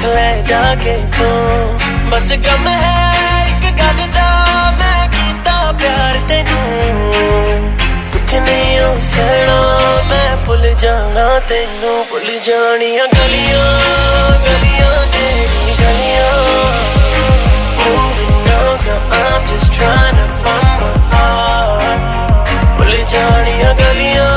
ले जाके तू बस गम है एक गल दा मैं कीता प्यार तेनू दुख नहीं हो सहना मैं भुल जाना तेनू भुल जानियां गलियां गलियां तेरी गलियां moving on girl I'm just trying to find my heart भुल जानियां गलियां